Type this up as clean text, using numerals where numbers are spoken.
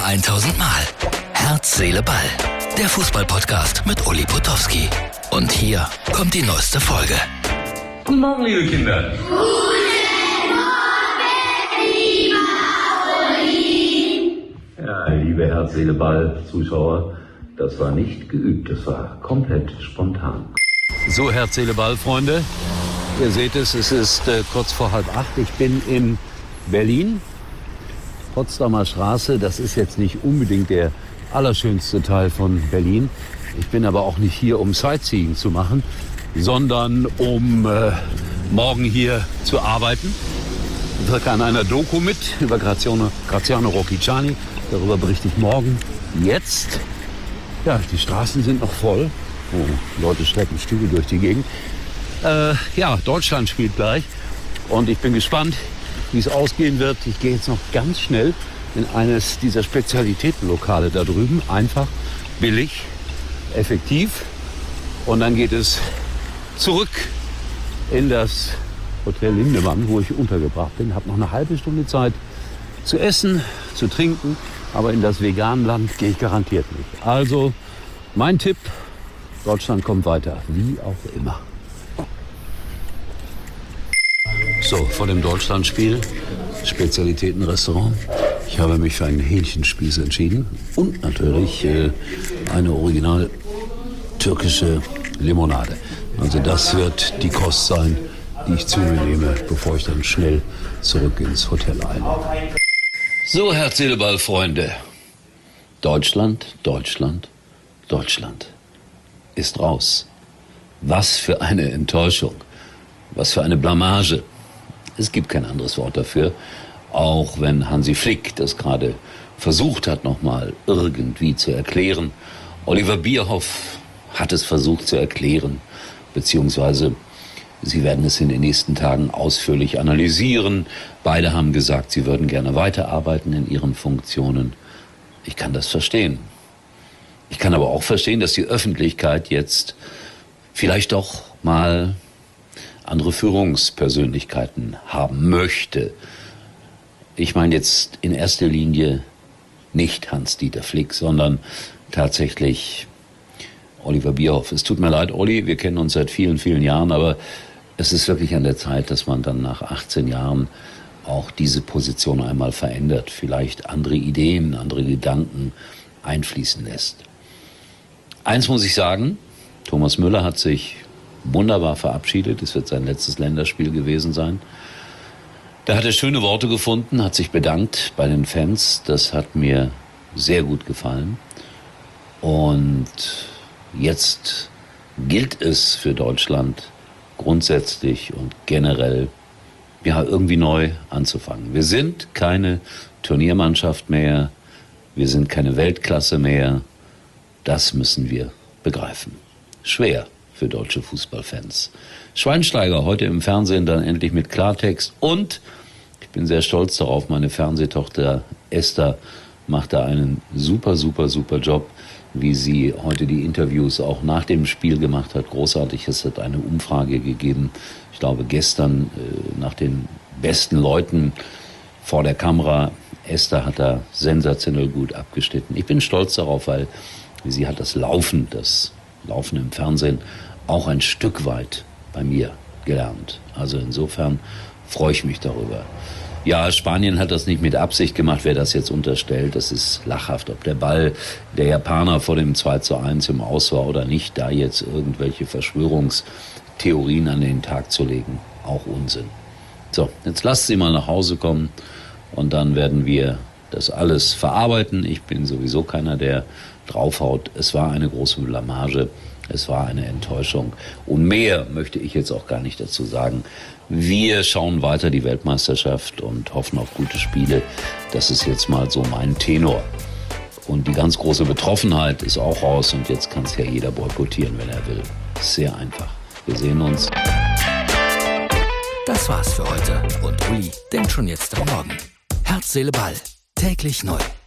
1000 Mal. Herz, Seele, Ball. Der Fußball-Podcast mit Uli Potowski. Und hier kommt die neueste Folge. Guten Morgen, liebe Kinder. Guten Morgen, lieber Uli. Ja, liebe Herz, Seele, Ball Zuschauer, das war nicht geübt, das war komplett spontan. So, Herz, Seele, Ball, Freunde. Ihr seht es, es ist kurz vor 7:30. Ich bin in Berlin, Potsdamer Straße. Das ist jetzt nicht unbedingt der allerschönste Teil von Berlin. Ich bin aber auch nicht hier, um Sightseeing zu machen, sondern um morgen hier zu arbeiten. Ich wirke an einer Doku mit über Graziano Rocchiciani. Darüber berichte ich morgen. Jetzt, ja, die Straßen sind noch voll. Oh, Leute strecken Stühle durch die Gegend. Ja, Deutschland spielt gleich. Und ich bin gespannt, wie es ausgehen wird. Ich gehe jetzt noch ganz schnell in eines dieser Spezialitätenlokale da drüben. Einfach, billig, effektiv. Und dann geht es zurück in das Hotel Lindemann, wo ich untergebracht bin. Habe noch eine halbe Stunde Zeit zu essen, zu trinken. Aber in das Veganland gehe ich garantiert nicht. Also mein Tipp, Deutschland kommt weiter, wie auch immer. So, vor dem Deutschlandspiel, Spezialitätenrestaurant. Ich habe mich für einen Hähnchenspieß entschieden und natürlich eine original türkische Limonade. Also das wird die Kost sein, die ich zu mir nehme, bevor ich dann schnell zurück ins Hotel eile. So, Herz, Seele, Ball, Freunde. Deutschland ist raus. Was für eine Enttäuschung. Was für eine Blamage. Es gibt kein anderes Wort dafür, auch wenn Hansi Flick das gerade versucht hat, nochmal irgendwie zu erklären. Oliver Bierhoff hat es versucht zu erklären, beziehungsweise sie werden es in den nächsten Tagen ausführlich analysieren. Beide haben gesagt, sie würden gerne weiterarbeiten in ihren Funktionen. Ich kann das verstehen. Ich kann aber auch verstehen, dass die Öffentlichkeit jetzt vielleicht doch mal andere Führungspersönlichkeiten haben möchte. Ich meine jetzt in erster Linie nicht Hans-Dieter Flick, sondern tatsächlich Oliver Bierhoff. Es tut mir leid, Olli, wir kennen uns seit vielen, vielen Jahren, aber es ist wirklich an der Zeit, dass man dann nach 18 Jahren auch diese Position einmal verändert, vielleicht andere Ideen, andere Gedanken einfließen lässt. Eins muss ich sagen, Thomas Müller hat sich wunderbar verabschiedet. Es wird sein letztes Länderspiel gewesen sein. Da hat er schöne Worte gefunden, hat sich bedankt bei den Fans. Das hat mir sehr gut gefallen. Und jetzt gilt es für Deutschland grundsätzlich und generell, ja, irgendwie neu anzufangen. Wir sind keine Turniermannschaft mehr. Wir sind keine Weltklasse mehr. Das müssen wir begreifen. Schwer für deutsche Fußballfans. Schweinsteiger heute im Fernsehen dann endlich mit Klartext und ich bin sehr stolz darauf, meine Fernsehtochter Esther macht da einen super Job, wie sie heute die Interviews auch nach dem Spiel gemacht hat. Großartig, es hat eine Umfrage gegeben, ich glaube gestern, nach den besten Leuten vor der Kamera. Esther hat da sensationell gut abgeschnitten. Ich bin stolz darauf, weil sie hat das Laufen im Fernsehen auch ein Stück weit bei mir gelernt. Also insofern freue ich mich darüber. Ja, Spanien hat das nicht mit Absicht gemacht, wer das jetzt unterstellt. Das ist lachhaft, ob der Ball der Japaner vor dem 2:1 im Aus war oder nicht, da jetzt irgendwelche Verschwörungstheorien an den Tag zu legen. Auch Unsinn. So, jetzt lasst sie mal nach Hause kommen und dann werden wir das alles verarbeiten. Ich bin sowieso keiner, der draufhaut. Es war eine große Blamage. Es war eine Enttäuschung. Und mehr möchte ich jetzt auch gar nicht dazu sagen. Wir schauen weiter die Weltmeisterschaft und hoffen auf gute Spiele. Das ist jetzt mal so mein Tenor. Und die ganz große Betroffenheit ist auch raus. Und jetzt kann es ja jeder boykottieren, wenn er will. Sehr einfach. Wir sehen uns. Das war's für heute. Und Uli denkt schon jetzt am Morgen. Herz, Seele, Ball. Täglich neu.